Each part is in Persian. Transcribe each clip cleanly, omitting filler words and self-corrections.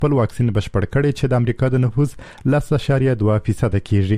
خپل واکسین بشپړ کړي چې د امریکا د نفوس 10.2% کېږي.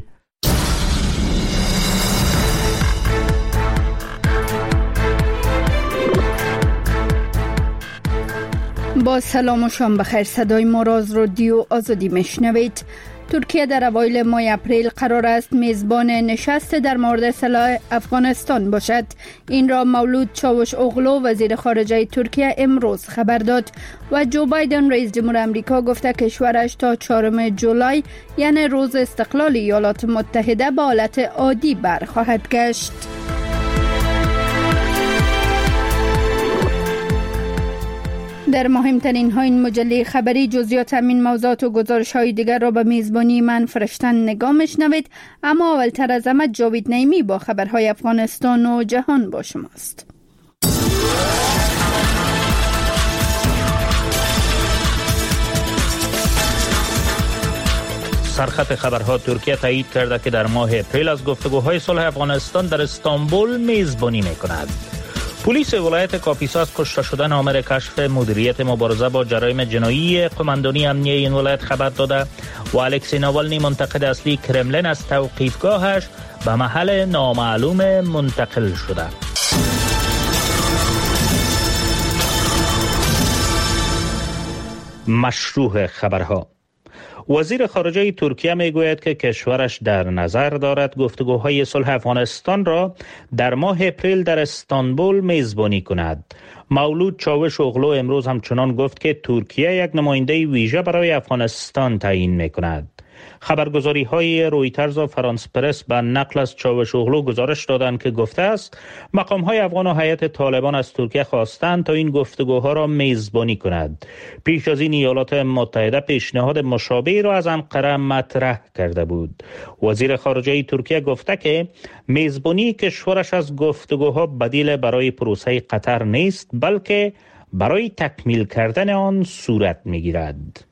با سلام و شام بخیر. صدای ما را از رادیو آزادی میشنوید. ترکیه در اوایل ماه اپریل قرار است میزبان نشست در مورد سلاح افغانستان باشد. این را مولود چاوش اوغلو وزیر خارجه ترکیه امروز خبر داد و جو بایدن رئیس جمهور آمریکا گفته کشورش تا 4 جولای یعنی روز استقلال ایالات متحده به حالت عادی برخواهد گشت. در مهمترین ها این مجله خبری جزئیات همین موضوعات و گزارش های دیگر را به میزبانی من فرشتن نگاه میشنوید، اما اولتر از همه جاوید نعیمی با خبرهای افغانستان و جهان با شماست. سرخط خبرها: ترکیه تایید کرده که در ماه اپریل از گفتگوهای صلح افغانستان در استانبول میزبانی میکند. پلیس ولایت کاپیسا از کشته شدن آمر کشف مدیریت مبارزه با جرایم جنایی قماندانی امنیه این ولایت خبر داده و الکسی ناوالنی منتقد اصلی کرملین از توقیفگاهش به محل نامعلوم منتقل شده. مشروع خبرها: وزیر خارجه ترکیه میگوید که کشورش در نظر دارد گفتگوهای صلح افغانستان را در ماه اپریل در استانبول میزبانی کند. مولود چاوش اوغلو امروز همچنان گفت که ترکیه یک نماینده ویژه برای افغانستان تعیین میکند. خبرگزاری های رویترز و فرانس پرس به نقل از چاوش اوغلو گزارش دادند که گفته است مقام های افغان و هیئت طالبان از ترکیه خواستند تا این گفتگوها را میزبانی کند. پیش از این ایالات متحده پیشنهاد مشابهی را از انقره مطرح کرده بود. وزیر خارجه ترکیه گفته که میزبانی کشورش از گفتگوها بدیل برای پروسه قطر نیست، بلکه برای تکمیل کردن آن صورت میگیرد.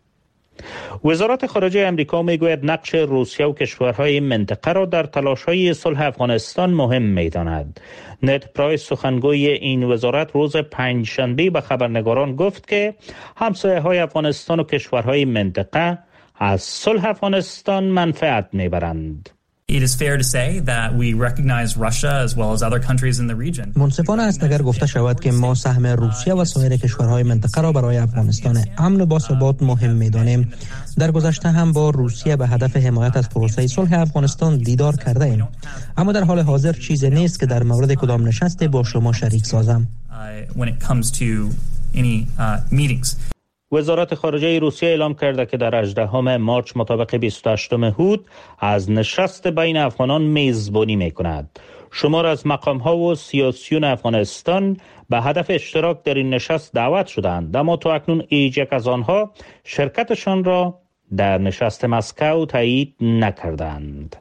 وزارت خارجه امریکا میگوید نقش روسیه و کشورهای منطقه را در تلاش‌های صلح افغانستان مهم می‌داند. نت پرایس سخنگوی این وزارت روز پنجشنبه به خبرنگاران گفت که همسایه‌های افغانستان و کشورهای منطقه از صلح افغانستان منفعت می‌برند. It is fair to say that we recognize Russia as well as other countries in the region. منصفانه است اگر گفته شود که ما سهم روسیه و سایر کشورهای منطقه را برای افغانستان امن و باثبات مهم می‌دانیم. در گذشته هم با روسیه به هدف حمایت از پروسه صلح افغانستان دیدار کرده ایم، اما در حال حاضر چیزی نیست که در مورد کدام نشست با شما شریک سازم. When it comes to any meetings. وزارت خارجه روسیه اعلام کرده که در 18 مارچ مطابق 28 هود از نشست بین افغانان میزبانی میکند. شمار از مقام‌ها و سیاسیون افغانستان به هدف اشتراک در این نشست دعوت شدند، اما تا اکنون هیچ یک از آنها شرکتشان را در نشست مسکو تایید نکردند.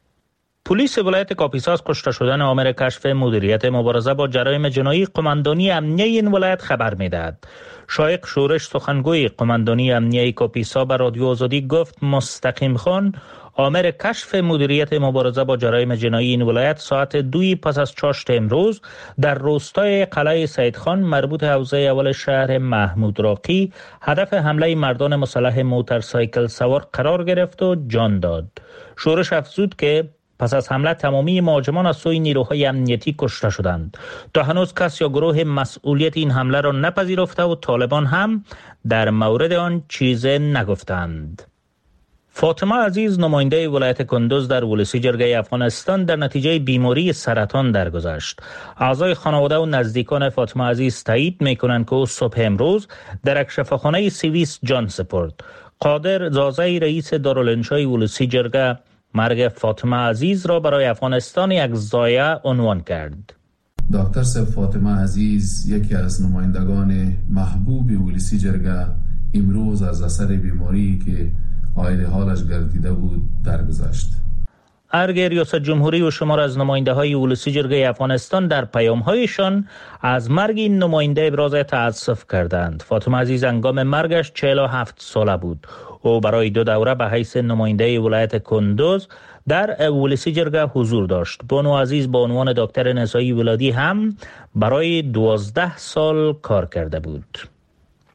پلیس ولایت کاپیسا از کشته شدن آمر کشف مدیریت مبارزه با جرایم جنایی قماندانی امنیه این ولایت خبر میدهد. شایق شورش سخنگوی قماندانی امنیه کاپیسا به رادیو آزادی گفت مستقیم خان آمر کشف مدیریت مبارزه با جرایم جنایی این ولایت ساعت 2 پس از چاشت امروز در روستای قلعه سیدخان مربوط حوزه اول شهر محمود راقی هدف حمله مردان مسلح موتورسایکل سوار قرار گرفت و جان داد. شورش افزود که پس از حمله تمامی مهاجمان از سوی نیروهای امنیتی کشته شدند. تا هنوز کس یا گروه مسئولیت این حمله را نپذیرفته و طالبان هم در مورد آن چیزی نگفتند. فاطمه عزیز نماینده ولایت کندوز در ولسی جرگه افغانستان در نتیجه بیماری سرطان درگذشت. اعضای خانواده و نزدیکان فاطمه عزیز تایید می‌کنند که او صبح امروز در یک شفاخانه سوئیس جان سپرد. قادر زازی رئیس دارالانشای ولسی جرگه مرگ فاطمه عزیز را برای افغانستان یک ضایعه عنوان کرد. دکتر صاحب فاطمه عزیز یکی از نمایندگان محبوب ولسی جرگه امروز از اثر بیماری که عایل حالش گردیده بود درگذشت. ارگ ریاست جمهوری و شمار از نماینده های ولسی جرگه افغانستان در پیام هایشان از مرگ این نماینده ابراز تأسف کردند. فاطمه عزیز هنگام مرگش 47 ساله بود. او برای 2 دوره به حیث نماینده ولایت کندوز در ولسی جرگه حضور داشت. بانو عزیز با عنوان دکتر نسایی ولادی هم برای 12 سال کار کرده بود.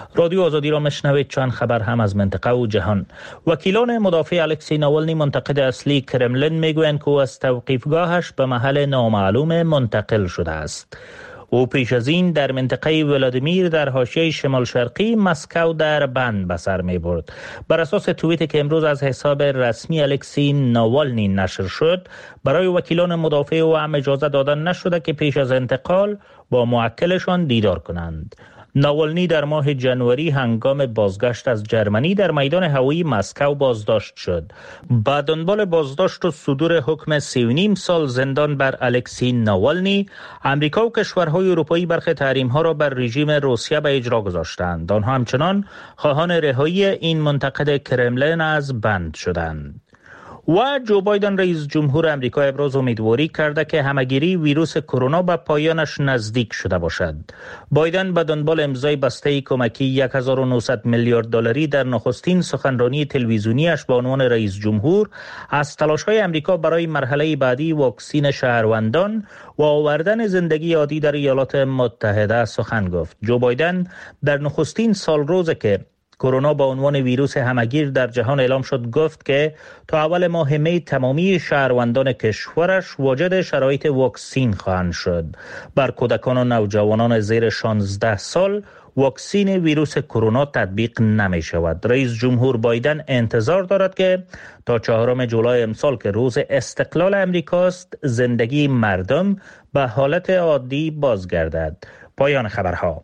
رادیو آزادی را مشنوید. چند خبر هم از منطقه و جهان. وکیلان مدافع الکسی ناولنی منتقد اصلی کرملین میگویند که او از توقیفگاهش به محل نامعلوم منتقل شده است. او پیش از این در منطقه ولادیمیر در حاشیه شمال شرقی مسکو در بند به سر می برد. بر اساس توییتی که امروز از حساب رسمی الکسی ناوالنی نشر شد، برای وکیلان مدافع او هم اجازه داده نشده که پیش از انتقال با موکلشان دیدار کنند. ناوالنی در ماه جنوری هنگام بازگشت از جرمنی در میدان هوایی مسکو بازداشت شد. با دنبال بازداشت و صدور حکم 3.5 سال زندان بر الکسی ناوالنی، امریکا و کشورهای اروپایی برخی تحریم‌ها را بر رژیم روسیه به اجرا گذاشتند. آنها همچنان خواهان رهایی این منتقد کرملین از بند شدند. و جو بایدن رئیس جمهور آمریکا ابراز امیدواری کرده که همهگیری ویروس کرونا به پایانش نزدیک شده باشد. بایدن به دنبال امضای بسته کمکی 1900 میلیارد دلاری در نخستین سخنرانی تلویزیونیش به عنوان رئیس جمهور از تلاش‌های آمریکا برای مرحله بعدی واکسین شهروندان و آوردن زندگی عادی در ایالات متحده سخن گفت. جو بایدن در نخستین سال روزه که کرونا با عنوان ویروس همهگیر در جهان اعلام شد گفت که تا اول ماه می تمامی شهروندان کشورش واجد شرایط واکسین خواهند شد. بر کودکان و نوجوانان زیر 16 سال واکسین ویروس کرونا تطبیق نمی شود. رئیس جمهور بایدن انتظار دارد که تا 4 جولای امسال که روز استقلال امریکاست زندگی مردم به حالت عادی بازگردد. پایان خبرها.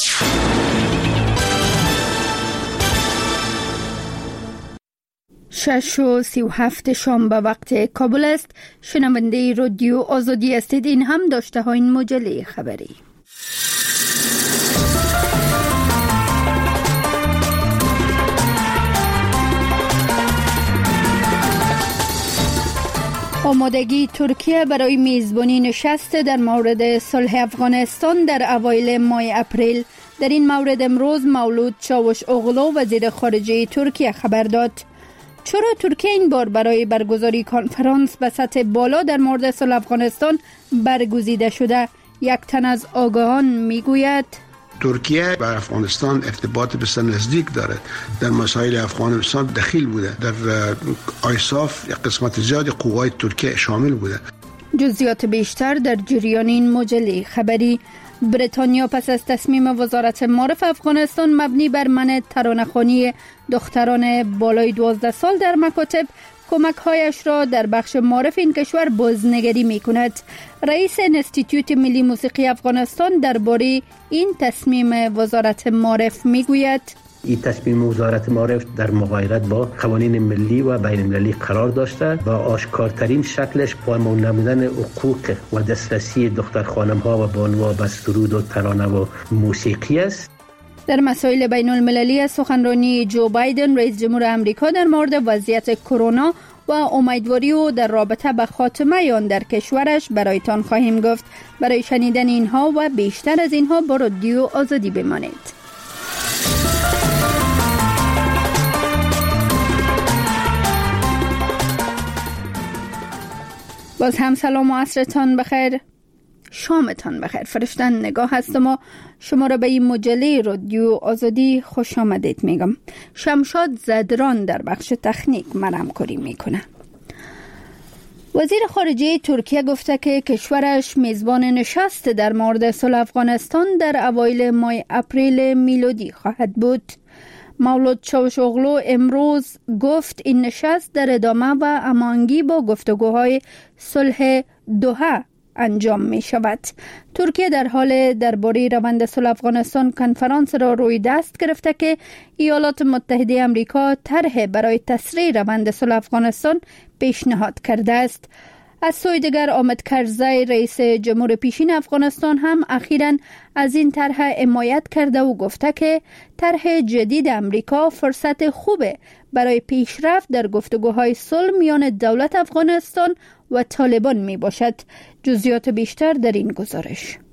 6:37 شام به وقت کابل است. شنونده رادیو آزادی استید. این هم داشته ها این مجله خبری. آمادگی ترکیه برای میزبانی نشست در مورد صلح افغانستان در اوایل ماه اپریل. در این مورد امروز مولود چاوش اوغلو وزیر خارجه ترکیه خبر داد. چرا ترکیه این بار برای برگزاری کنفرانس به سطح بالا در مورد صلح افغانستان برگزیده شده؟ یک تن از آگاهان میگوید ترکیه با افغانستان ارتباط بسیار نزدیک دارد. در مسائل افغانستان دخیل بوده. در آیساف یک قسمت زیادی قوای ترکیه شامل بوده. جزئیات بیشتر در جریان این مجله خبری. بریتانیا پس از تصمیم وزارت معارف افغانستان مبنی بر منع ترانه‌خوانی دختران بالای 12 سال در مکاتب کمک‌هایش را در بخش معارف این کشور بازنگری می‌کند. رئیس انستیتوت ملی موسیقی افغانستان درباره این تصمیم وزارت معارف می‌گوید این تصمیم وزارت معارف در مغایرت با قوانین ملی و بین المللی قرار داشته و آشکارترین شکلش پایمال نمودن حقوق و دسترسی دختر خانم‌ها و بانوها به سرود و ترانه و موسیقی است. در مسائل بین المللی سخنرانی جو بایدن رئیس جمهور آمریکا در مورد وضعیت کرونا و امیدواری او در رابطه به خاتمه آن در کشورش برایتان خواهیم گفت. برای شنیدن اینها و بیشتر از اینها با رادیو آزادی بمانید. باز هم سلام و عصرتان بخیر، شامتان بخیر. فرشتن نگاه هستم و شما را به این مجله رادیو آزادی خوش آمدید میگم. شمشاد زدران در بخش تکنیک همکاری میکنه. وزیر خارجه ترکیه گفته که کشورش میزبان نشست در مورد صلح افغانستان در اوایل ماه اپریل میلادی خواهد بود. مولود چاوشوغلو امروز گفت این نشست در ادامه و هماهنگی با گفتگوهای صلح دوحه انجام می شود. ترکیه در حال درباره روند صلح افغانستان کنفرانس را روی دست گرفته که ایالات متحده آمریکا طرح برای تسریع روند صلح افغانستان پیشنهاد کرده است. از سوی دیگر آمد کرزی رئیس جمهور پیشین افغانستان هم اخیراً از این طرح حمایت کرده و گفته که طرح جدید امریکا فرصت خوبه برای پیشرفت در گفتگوهای صلح میان دولت افغانستان و طالبان می باشد. جزئیات بیشتر در این گزارش.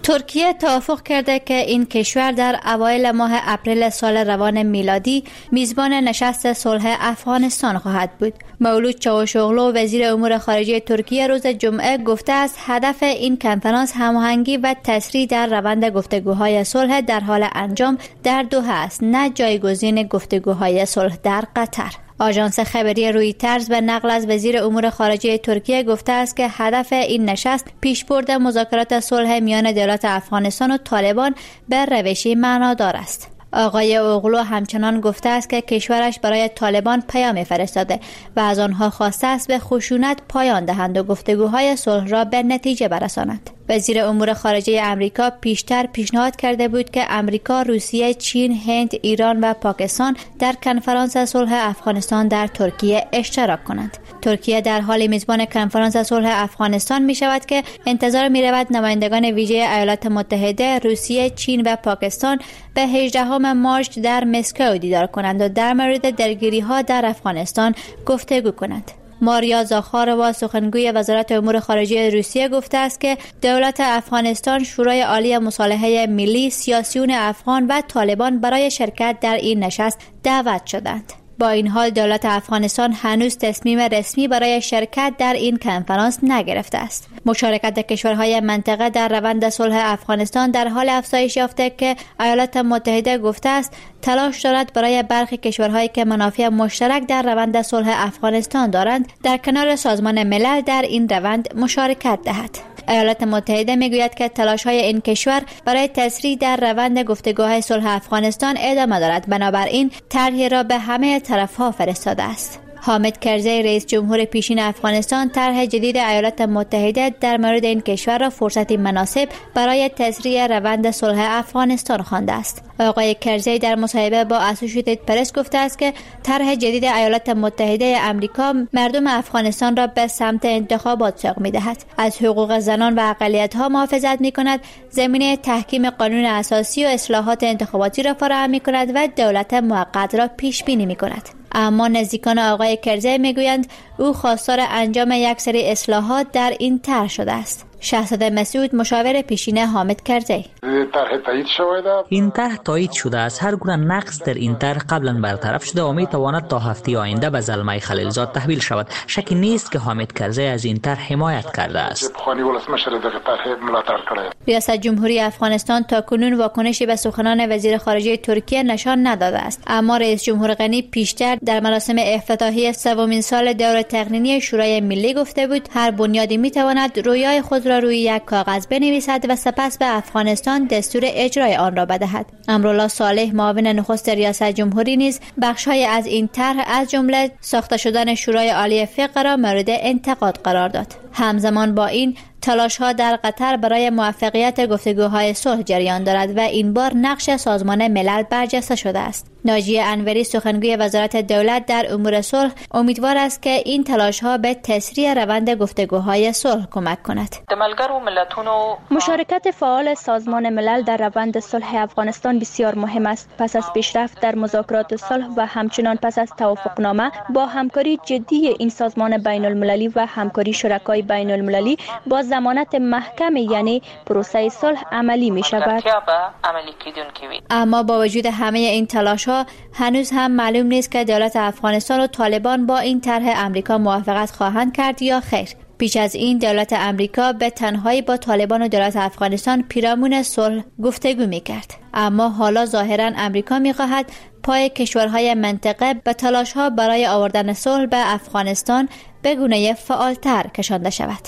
ترکیه توافق کرده که این کشور در اوایل ماه اپریل سال روان میلادی میزبان نشست صلح افغانستان خواهد بود. مولود چاوشوغلو وزیر امور خارجه ترکیه روز جمعه گفته است هدف این کنفرانس هماهنگی و تسریع در روند گفتگوهای صلح در حال انجام در دوحه است، نه جایگزین گفتگوهای صلح در قطر. آژانس خبری رویترز به نقل از وزیر امور خارجه ترکیه گفته است که هدف این نشست پیشبرد مذاکرات صلح میان دولت افغانستان و طالبان به روشی معنادار است. آقای اوغلو همچنان گفته است که کشورش برای طالبان پیام فرستاده و از آنها خواسته است به خشونت پایان دهند و گفتگوهای صلح را به نتیجه برسانند. وزیر امور خارجه امریکا پیشتر پیشنهاد کرده بود که امریکا، روسیه، چین، هند، ایران و پاکستان در کنفرانس صلح افغانستان در ترکیه اشتراک کنند. ترکیه در حال میزبان کنفرانس صلح افغانستان می شود که انتظار می رود نمایندگان ویژه ایالات متحده، روسیه، چین و پاکستان به 18 مارچ در مسکو دیدار کنند و در مورد درگیری ها در افغانستان گفتگو کنند. ماریا زاخاروا سخنگوی وزارت امور خارجه روسیه گفته است که دولت افغانستان، شورای عالی مصالحه ملی، سیاسیون افغان و طالبان برای شرکت در این نشست دعوت شدند. با این حال دولت افغانستان هنوز تصمیم رسمی برای شرکت در این کنفرانس نگرفته است. مشارکت کشورهای منطقه در روند صلح افغانستان در حال افزایش یافته که ایالات متحده گفته است تلاش دارد برای برخی کشورهایی که منافع مشترک در روند صلح افغانستان دارند در کنار سازمان ملل در این روند مشارکت دهد. ایالات متحده میگوید که تلاش‌های این کشور برای تسریع در روند گفتگوهای صلح افغانستان ادامه دارد، بنابراین طرحی را به همه طرف‌ها فرستاده است. حامد کرزی رئیس جمهور پیشین افغانستان طرح جدید ایالات متحده در مورد این کشور را فرصتی مناسب برای تسریع روند صلح افغانستان خوانده است. آقای کرزی در مصاحبه با اسوسییتد پرس گفته است که طرح جدید ایالات متحده آمریکا مردم افغانستان را به سمت انتخابات سوق می‌دهد، از حقوق زنان و اقلیت‌ها محافظت می‌کند، زمینه تحکیم قانون اساسی و اصلاحات انتخاباتی را فراهم می‌کند و دولت موقت را پیش بینی می‌کند. اما نزدیکان آقای کرزی میگویند او خواستار انجام یک سری اصلاحات در این طرح شده است. شهزاده مسعود مشاور پیشین حامد کرزی: این طرح تایید شده است. هر گونه نقص در این طرح قبلا برطرف شده و می تواند تا هفته آینده به زلمه خلیلزاد تحویل شود. شکی نیست که حامد کرزی از این طرح حمایت کرده است. ریاست جمهوری افغانستان تاکنون واکنشی به سخنان وزیر خارجه ترکیه نشان نداده است، اما رئیس جمهور غنی پیشتر در مراسم افتتاحیه سومین سال دور تقنینی شورای ملی گفته بود هر بنیادی می تواند رویای خود را روی یک کاغذ بنویسد و سپس به افغانستان دستور اجرای آن را بدهد. امرالله صالح معاون نخست ریاست جمهوری نیز بخش‌های از این طرح از جمله ساخته شدن شورای عالی فقه را مورد انتقاد قرار داد. همزمان با این تلاش‌ها در قطر برای موفقیت گفتگوهای صلح جریان دارد و این بار نقش سازمان ملل برجسته شده است. ناجیه انوری سخنگوی وزارت دولت در امور صلح امیدوار است که این تلاش‌ها به تسریع روند گفتگوهای صلح کمک کند. مشارکت فعال سازمان ملل در روند صلح افغانستان بسیار مهم است. پس از پیشرفت در مذاکرات صلح و همچنان پس از توافقنامه با همکاری جدی این سازمان بین‌المللی و همکاری شرکای بین‌المللی با ضمانت محکم یعنی پروسه صلح عملی می شود. اما با وجود همه این تلاش‌ها هنوز هم معلوم نیست که دولت افغانستان و طالبان با این طرح امریکا موافقت خواهند کرد یا خیر. پیش از این دولت امریکا به تنهایی با طالبان و دولت افغانستان پیرامون صلح گفتگو می‌کرد، اما حالا ظاهراً امریکا می‌خواهد پای کشورهای منطقه به تلاش‌ها برای آوردن صلح به افغانستان به گونه فعال‌تر کشانده شود.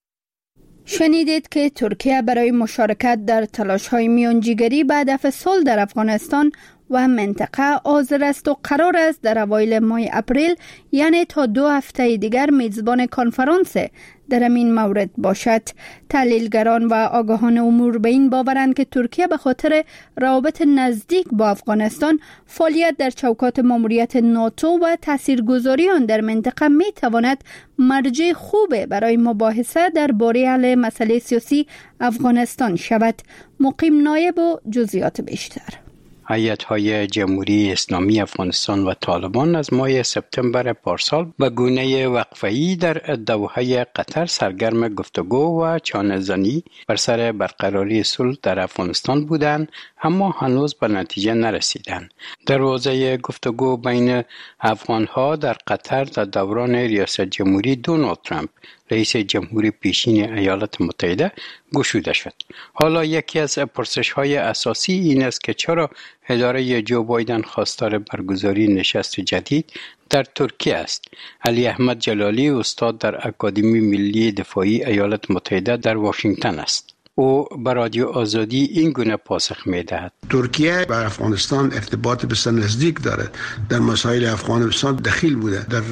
شنیدید که ترکیه برای مشارکت در تلاش‌های میانجیگری به هدف صلح در افغانستان و منطقه حاضر است و قرار است در اوایل ماه اپریل یعنی تا 2 هفته دیگر میزبان کنفرانس در این مورد باشد. تحلیلگران و آگاهان امور به این باورند که ترکیه به خاطر روابط نزدیک با افغانستان، فعالیت در چوکات ماموریت ناتو و تاثیرگذاری آن در منطقه می تواند مرجع خوب برای مباحثه درباره حل مسئله سیاسی افغانستان شود. مقیم نایب و جزئیات بیشتر. هیئت‌های جمهوری اسلامی افغانستان و طالبان از ماه سپتامبر پارسال به گونه وقفه‌ای در دوحه قطر سرگرم گفتگو و چانه‌زنی بر سر برقراری صلح در افغانستان بودند، اما هنوز به نتیجه نرسیدند. دروازه گفتگو بین افغان‌ها در قطر در دوران ریاست جمهوری دونالد ترامپ رئیس جمهور پیشین ایالات متحده گشوده شد. حالا یکی از پرسش‌های اساسی این است که چرا اداره جو بایدن خواستار برگزاری نشست جدید در ترکیه است. علی احمد جلالی استاد در اکادمی ملی دفاعی ایالات متحده در واشنگتن است. او به رادیو آزادی این گونه پاسخ می‌دهد: ترکیه با افغانستان ارتباط بسیار نزدیک دارد. در مسائل افغانستان دخیل بوده. در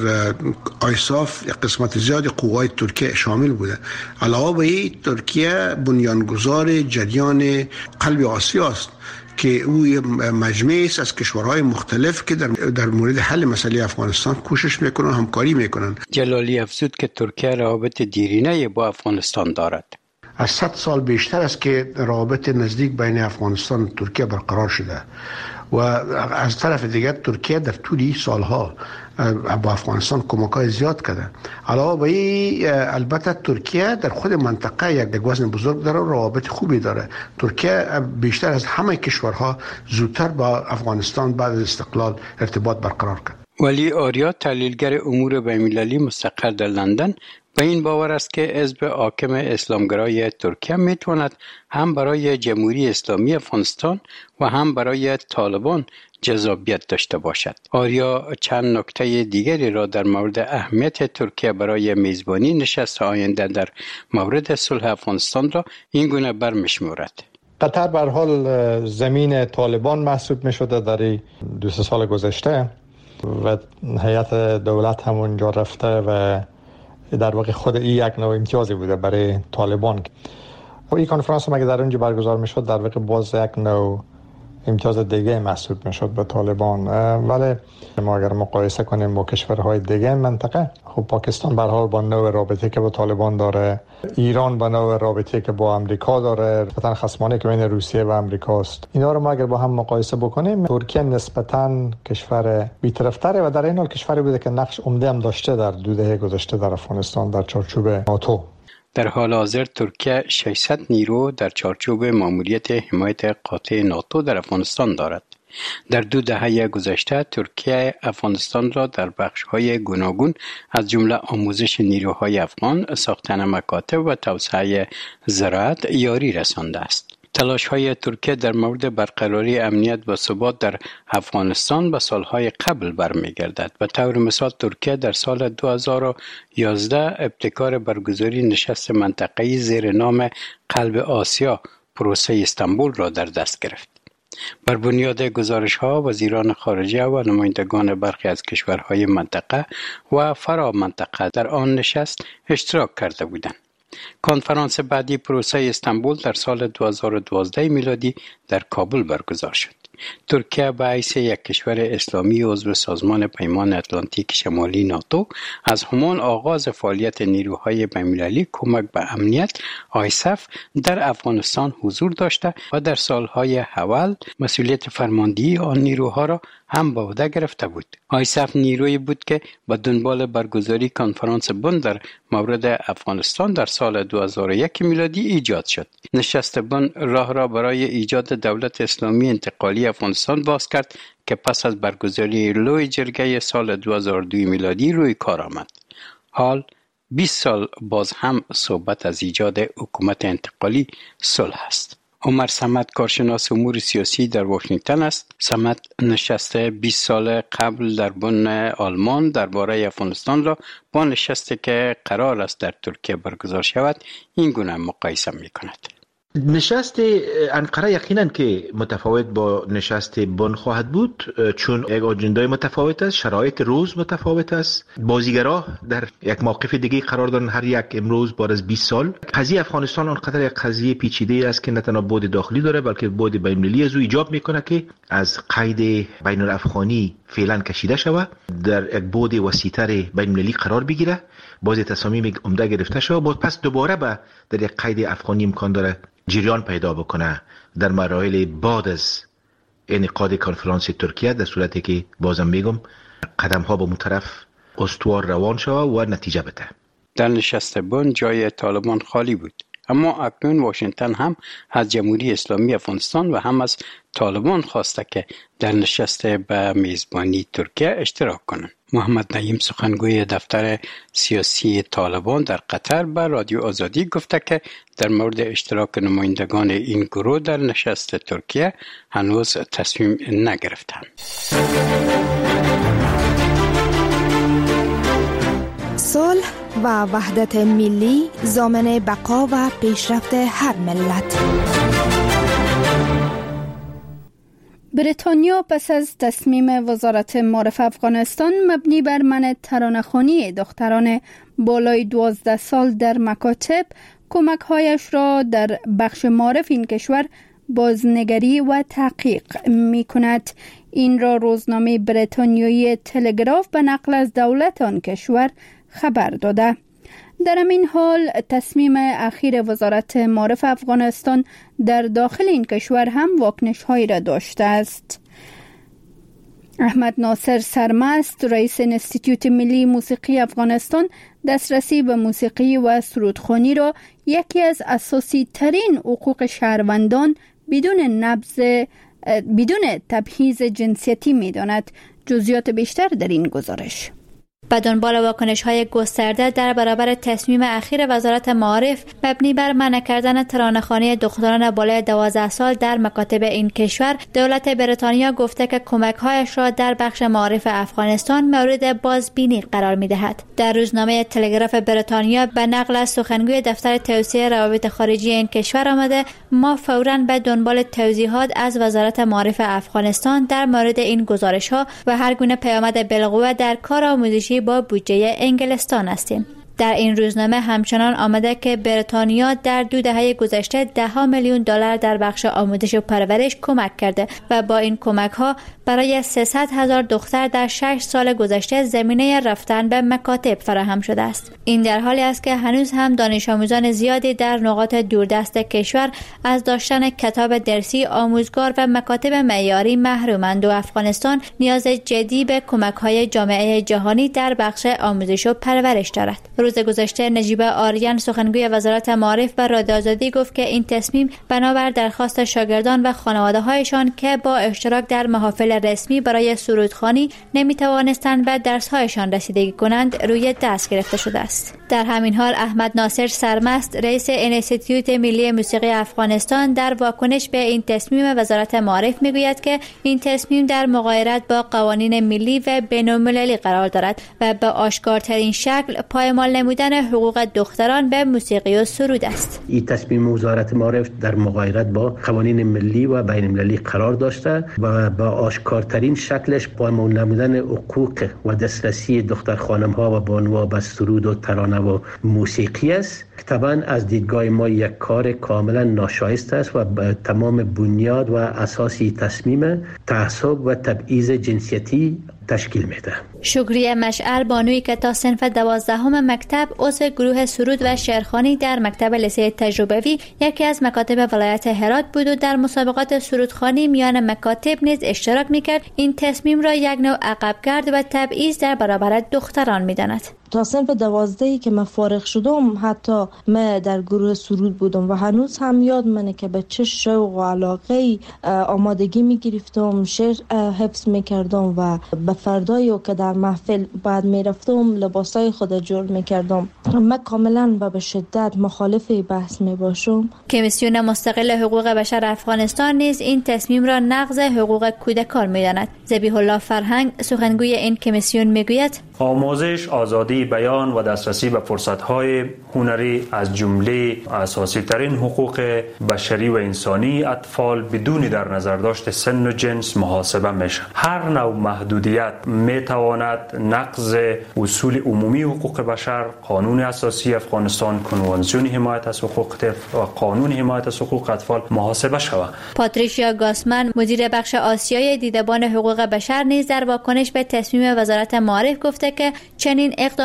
آیساف قسمت زیادی قوای ترکیه شامل بوده. علاوه بر این ترکیه بنیانگذار جریان قلب آسیا است که او مجموعه است از کشورهای مختلف که در مورد حل مسئله افغانستان کوشش میکنن، همکاری میکنن. جلالی افزود که ترکیه روابط دیرینه با افغانستان دارد. از 100 سال بیشتر است که روابط نزدیک بین افغانستان و ترکیه برقرار شده و از طرف دیگر ترکیه در طول سالها با افغانستان کمک‌های زیاد کرده. علاوه بر این البته ترکیه در خود منطقه یک وزن بزرگ داره و روابط خوبی داره. ترکیه بیشتر از همه کشورها زودتر با افغانستان بعد از استقلال ارتباط برقرار کرد. ولی آریا تحلیلگر امور بین‌المللی مستقر در لندن به این باور است که حزب حاکم اسلامگرای ترکیه میتواند هم برای جمهوری اسلامی افغانستان و هم برای طالبان جذابیت داشته باشد. آریا چند نکته دیگری را در مورد اهمیت ترکیه برای میزبانی نشست آینده در مورد صلح افغانستان را این گونه برمی‌شمارد. قطر به هر حال زمین طالبان محسوب می‌شده در 2 سال گذشته و هیئت دولت هم اونجا رفته و در واقع خود این یک نوع امتیازی بوده برای طالبان. این کنفرانس هم اگه در اونجا برگزار میشد در واقع باز یک نوع امتیاز دیگه محسوب میشد به طالبان. ولی ما اگر مقایسه کنیم با کشورهای دیگه منطقه، خب پاکستان به هر حال با نوع رابطه‌ای که با طالبان داره، ایران با نوع رابطه‌ای که با امریکا داره، نسبتاً خصمانه که بین روسیه و امریکا است، اینا رو ما اگر با هم مقایسه بکنیم، ترکیه نسبتاً کشور بی‌طرف‌تره و در این حال کشوری بوده که نقش عمده هم داشته در 2 دهه گذشته در افغانستان در چارچوب ناتو. در حال حاضر ترکیه 600 نیرو در چارچوب ماموریت حمایت قاطع ناتو در افغانستان دارد. در 2 دهه گذشته ترکیه افغانستان را در بخش‌های گوناگون از جمله آموزش نیروهای افغان، ساختن مکاتب و توسعه زراعت یاری رسانده است. تلاش‌های ترکیه در مورد برقراری امنیت و ثبات در افغانستان به سالهای قبل برمیگردد. به طور مثال ترکیه در سال 2011 ابتکار برگزاری نشست منطقه‌ای زیر نام قلب آسیا پروسه استانبول را در دست گرفت. بر بنیاد گزارش‌ها وزیران خارجه و نمایندگان برخی از کشورهای منطقه و فرا منطقه در آن نشست اشتراک کرده بودند. کنفرانس بعدی پروسه استانبول در سال 2012 میلادی در کابل برگزار شد. ترکیه به حیث یک کشور اسلامی عضو سازمان پیمان اتلانتیک شمالی ناتو از همان آغاز فعالیت نیروهای بین‌المللی کمک به امنیت آیساف در افغانستان حضور داشته و در سالهای اول مسئولیت فرماندهی آن نیروها را هم به عهده گرفته بود. آیساف نیرویی بود که به دنبال برگزاری کنفرانس بن در مورد افغانستان در سال 2001 میلادی ایجاد شد. نشست بن راه را برای ایجاد دولت اسلامی انتقالی افغانستان باز کرد که پس از برگزاری لوی جرگه سال 2002 میلادی روی کار آمد. حال 20 سال باز هم صحبت از ایجاد حکومت انتقالی صلح است. عمر صمد کارشناس امور سیاسی در واشنگتن است. صمد نشست 20 سال قبل در بن آلمان درباره افغانستان را با نشستی که قرار است در ترکیه برگزار شود این گونه مقایسه می کند. نشست انقره یقینا که متفاوت با نشست بن خواهد بود، چون یک آجندای متفاوت است، شرایط روز متفاوت است، بازیگرا در یک موقف دیگه قرار دارن هر یک امروز بعد از 20 سال. قضیه افغانستان آنقدر یک قضیه پیچیده است که نه تنها بعد داخلی داره بلکه بعد بین‌المللی از او ایجاب میکنه که از قید بین الافغانی فعلا کشیده شود، در یک بعد وسیع‌تر بین‌المللی قرار بگیره، باز تصامیم عمده گرفته شود، بعد پس دوباره در یک قید افغانی امکان داره جریان پیدا بکنه در مراحل بعد از انعقاد کنفرانس ترکیه، در صورتی که بازم میگم قدم ها به اون طرف استوار روان شود و نتیجه بده. در نشست بن جای طالبان خالی بود، اما اکنون واشنگتن هم از جمهوری اسلامی افغانستان و هم از طالبان خواسته که در نشست به میزبانی ترکیه اشتراک کنند. محمد نعیم سخنگوی دفتر سیاسی طالبان در قطر به رادیو آزادی گفته که در مورد اشتراک نمایندگان این گروه در نشست ترکیه هنوز تصمیم نگرفتند. صلح و وحدت ملی ضامن بقا و پیشرفت هر ملت. بریتانیا پس از تصمیم وزارت معارف افغانستان مبنی بر منع ترانه‌خوانی دختران بالای 12 سال در مکاتب، کمک‌هایش را در بخش معارف این کشور بازنگری و تحقیق می‌کند. این را روزنامه بریتانیایی تلگراف به نقل از دولت آن کشور خبر داده. در این حال تصمیم اخیر وزارت معارف افغانستان در داخل این کشور هم واکنش‌هایی را داشته است. احمد ناصر سرمست، رئیس انستیتوت ملی موسیقی افغانستان، دسترسی به موسیقی و سرودخوانی را یکی از اساسی ترین حقوق شهروندان بدون تبعیض جنسیتی می‌داند. جزئیات بیشتر در این گزارش. به دنبال واکنش‌های گسترده در برابر تصمیم اخیر وزارت معارف مبنی بر منع کردن ترانه‌خوانی دختران بالای 12 سال در مکاتب این کشور، دولت بریتانیا گفته که کمک‌هایش را در بخش معارف افغانستان مورد بازبینی قرار می‌دهد. در روزنامه تلگراف بریتانیا به نقل از سخنگوی دفتر توسعه روابط خارجی این کشور آمده: ما فوراً به دنبال توضیحات از وزارت معارف افغانستان در مورد این گزارش‌ها و هر گونه پیامد بالقوه در کار آموزشی با بودجه انگلستان هستیم. در این روزنامه همچنان آمده که بریتانیا در 2 دهه گذشته $10 میلیون در بخش آموزش و پرورش کمک کرده و با این کمک‌ها برای 300,000 دختر در 6 سال گذشته زمینه رفتن به مکاتب فراهم شده است. این در حالی است که هنوز هم دانش آموزان زیادی در نقاط دوردست کشور از داشتن کتاب درسی، آموزگار و مکاتب معیاری محرومند و افغانستان نیاز جدی به کمک‌های جامعه جهانی در بخش آموزش و پرورش دارد. روز گذشته نجیبه آریان، سخنگوی وزارت معارف، به رادیو آزادی گفت که این تصمیم بنابر درخواست شاگردان و خانواده‌هایشان که با اشتراک در محافل رسمی برای سرودخوانی نمی‌توانستند به درس‌هایشان رسیدگی کنند روی دست گرفته شده است. در همین حال احمد ناصر سرمست، رئیس انستیتوت ملی موسیقی افغانستان، در واکنش به این تصمیم وزارت معارف میگوید که این تصمیم در مغایرت با قوانین ملی و بین‌المللی قرار دارد و به آشکارترین شکل پایمال نمودن حقوق دختران به موسیقی و سرود است. این تصمیم وزارت معارف در مغایرت با قوانین ملی و بین‌المللی قرار داشته و با آشکارترین شکلش پایمال نمودن حقوق و دسترسی دختر خانم‌ها و بانوها به سرود و ترانه و موسیقی است. طبعا از دیدگاه ما یک کار کاملا ناشایست است و تمام بنیاد و اساسی تصمیم تعصب و تبعیض جنسیتی تشکیل میده. شکریه مشعل، بانوی که تا صنف 12 مکتب عضو گروه سرود و شعرخوانی در مکتب لیسه تجربوی یکی از مکاتب ولایت هرات بود و در مسابقات سرودخوانی میان مکاتب نیز اشتراک میکرد، این تصمیم را یک نوع عقبگرد و تبعیض در برابر دختران میداند. تا صنف 12 که من فارغ شدم حتی من در گروه سرود بودم و هنوز هم یاد منه که به چه شوق و علاقه آمادگی میگرفتم، شعر حفظ میکردم و به فردایی که در محفل بعد میرفتم لباسای خود جور میکردم. من کاملا و به شدت مخالف بحث میباشم. کمیسیون مستقل حقوق بشر افغانستان نیز این تصمیم را نقض حقوق کودکان میداند. ذبیح الله فرهنگ، سخنگوی این کمیسیون، میگوید آموزش، آزادی بیان و دسترسی به فرصت‌های هنری از جمله اساسی ترین حقوق بشری و انسانی اطفال بدون در نظر داشت سن و جنس محاسبه میشه. هر نوع محدودیت میتواند نقض اصول عمومی حقوق بشر، قانون اساسی افغانستان، کنوانسیون حمایت از حقوق طفل و قانون حمایت از حقوق اطفال محاسبه شود. پاتریشیا گاسمن، مدیر بخش آسیای دیدبان حقوق بشر، نیز در واکنش به تصمیم وزارت معارف گفته که چنین اقدام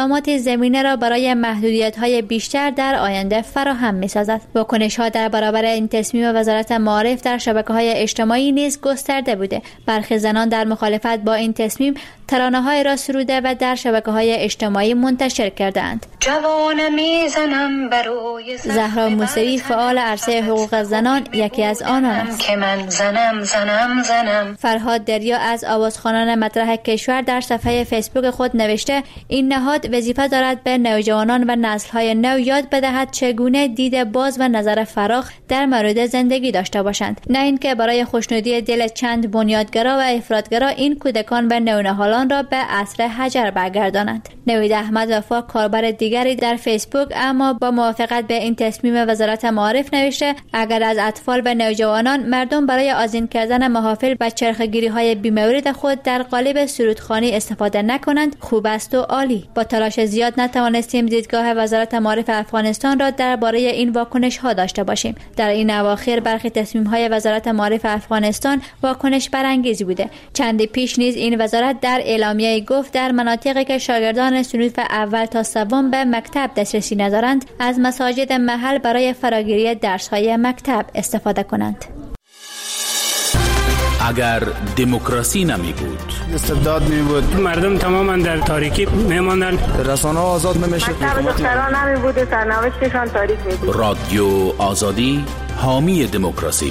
اقدامات زمینه را برای محدودیت‌های بیشتر در آینده فراهم می‌سازد. واکنش‌ها در برابر این تصمیم وزارت معارف در شبکه‌های اجتماعی نیز گسترده بوده. برخی زنان در مخالفت با این تصمیم ترانه‌های را سروده و در شبکه‌های اجتماعی منتشر کردند. زهرا موسوی فعال عرصه حقوق زنان یکی از آنان است. فرهاد دریا از آوازخوانان مطرح کشور در صفحه فیسبوک خود نوشته این نهاد وظیفه دارد به نوجوانان و نسل‌های نو یاد بدهد چگونه دید باز و نظر فراخ در مورد زندگی داشته باشند، نه اینکه برای خوشنودی دل چند بنیادگرا و افراطگرا این کودکان و نونهالان را به عصر حجر برگردانند. نوید احمد وفا کاربر دیگری در فیسبوک اما با موافقت به این تصمیم وزارت معارف نوشته اگر از اطفال و نوجوانان مردم برای آذین کردن محافل و چرخگیری‌های بی‌مورد خود در قالب سرودخوانی استفاده نکنند خوب است و عالی. با تلاش زیاد نتوانستیم دیدگاه وزارت معارف افغانستان را درباره این واکنش‌ها داشته باشیم. در این اواخر برخی تصمیم‌های وزارت معارف افغانستان واکنش برانگیز بوده. چندی پیش نیز این وزارت در اعلامیه گفت در مناطقی که شاگردان صنف اول تا سوم به مکتب دسترسی ندارند از مساجد محل برای فراگیری درس‌های مکتب استفاده کنند. اگر دموکراسی نمی بود، استبداد می بود، مردم تماما در تاریکی می ماندند، رسانه‌ها آزاد نمی شد، دختران نمی بود، سرنوشتشان تاریک می بود. رادیو آزادی حامی دموکراسی.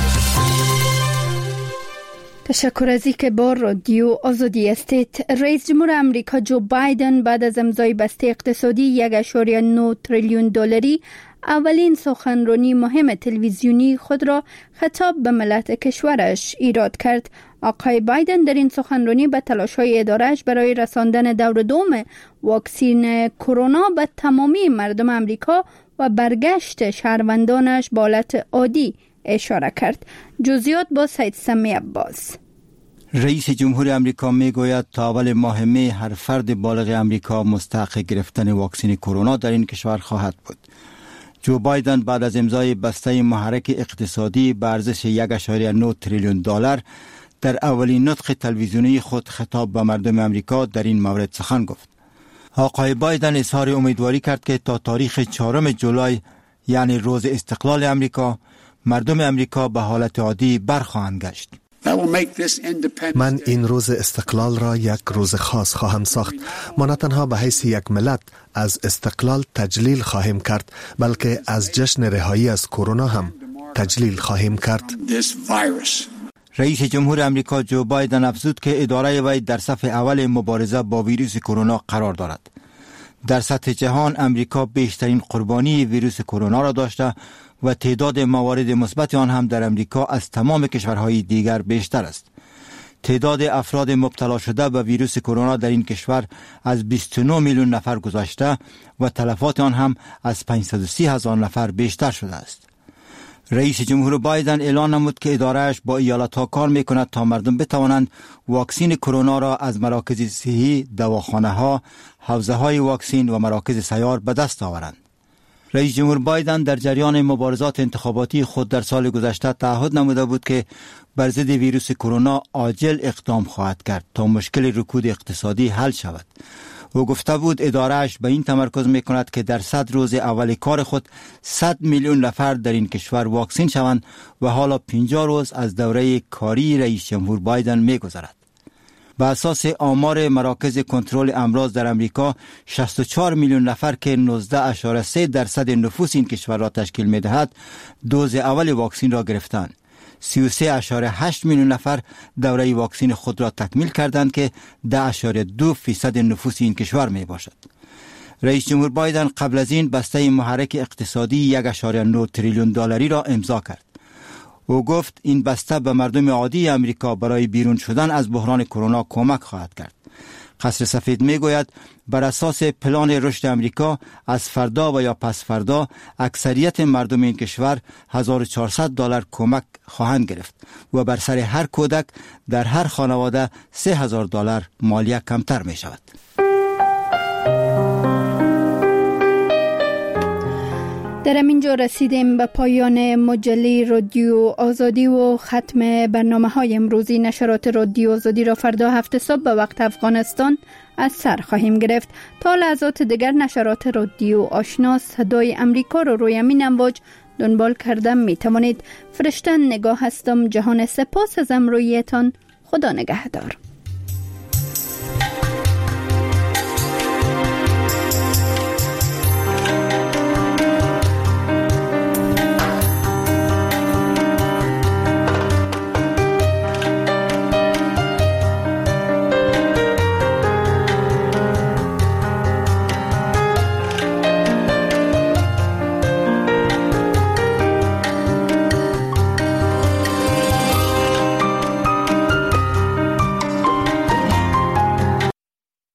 تشکر از اینکه با رادیو آزادی هستید. رئیس جمهور آمریکا جو بایدن بعد از امضای بسته اقتصادی 1.9 تریلیون دلاری اولین سخنرانی مهم تلویزیونی خود را خطاب به ملت کشورش ایراد کرد. آقای بایدن در این سخنرانی به تلاش‌های اداره‌اش برای رساندن دور دوم واکسین کرونا به تمامی مردم آمریکا و برگشت شهروندانش به حالت عادی اشاره کرد. جزئیات با سید سمی عباس. رئیس جمهور آمریکا میگوید تا اول ماه می هر فرد بالغ آمریکا مستحق گرفتن واکسن کرونا در این کشور خواهد بود. جو بایدن بعد از امضای بسته محرک اقتصادی به ارزش 1.9 تریلیون دلار در اولین نطق تلویزیونی خود خطاب به مردم آمریکا در این مورد سخن گفت. آقای بایدن اظهار امیدواری کرد که تا تاریخ 4 جولای یعنی روز استقلال آمریکا مردم آمریکا به حالت عادی برخواهند گشت. من این روز استقلال را یک روز خاص خواهم ساخت. ما نه تنها به حیث یک ملت از استقلال تجلیل خواهیم کرد بلکه از جشن رهایی از کرونا هم تجلیل خواهیم کرد. رئیس جمهور آمریکا جو بایدن افزود که اداره وی در صف اول مبارزه با ویروس کرونا قرار دارد. در سطح جهان آمریکا بیشترین قربانی ویروس کرونا را داشته و تعداد موارد مثبت آن هم در آمریکا از تمام کشورهای دیگر بیشتر است. تعداد افراد مبتلا شده به ویروس کرونا در این کشور از 29 میلیون نفر گذشته و تلفات آن هم از 530,000 نفر بیشتر شده است. رئیس جمهور بایدن اعلان نمود که ادارهش با ایالت‌ها کار می‌کند تا مردم بتوانند واکسن کرونا را از مراکز صحی، دواخانه‌ها، حوزه‌های واکسن و مراکز سیار به دست آورند. رئیس جمهور بایدن در جریان مبارزات انتخاباتی خود در سال گذشته تعهد نموده بود که بر ضد ویروس کرونا عاجل اقدام خواهد کرد تا مشکل رکود اقتصادی حل شود. او گفته بود ادارهش به این تمرکز میکند که در 100 روز اول کار خود 100 میلیون نفر در این کشور واکسن شوند و حالا 50 روز از دوره کاری رئیس جمهور بایدن میگذرد. به اساس آمار مراکز کنترل امراض در امریکا 64 میلیون نفر که 19.3% نفوس این کشور را تشکیل می‌دهد دوز اول واکسن را گرفتند. 33.8 میلیون نفر دوره واکسن خود را تکمیل کردند که 10.2% نفوس این کشور می باشد. رئیس جمهور بایدن قبل از این بسته محرک اقتصادی 1.9 تریلیون دلاری را امضا کرد. او گفت این بسته به مردم عادی امریکا برای بیرون شدن از بحران کرونا کمک خواهد کرد. قصر سفید می گوید بر اساس پلان رشد امریکا از فردا و یا پس فردا اکثریت مردم این کشور $1,400 کمک خواهند گرفت و بر سر هر کودک در هر خانواده $3,000 مالیه کمتر می شود. در اینجا رسیدیم به پایان مجله رادیو آزادی و ختم برنامه‌های امروزی. نشرات رادیو آزادی را فردا 7 صبح به وقت افغانستان از سر خواهیم گرفت. تا لحظات دیگر نشرات رادیو آشنا صدای امریکا را روی همین امواج دنبال کردن می توانید. فرشته نگاه هستم. جهان سپاس از امرویتان. خدا نگهدار.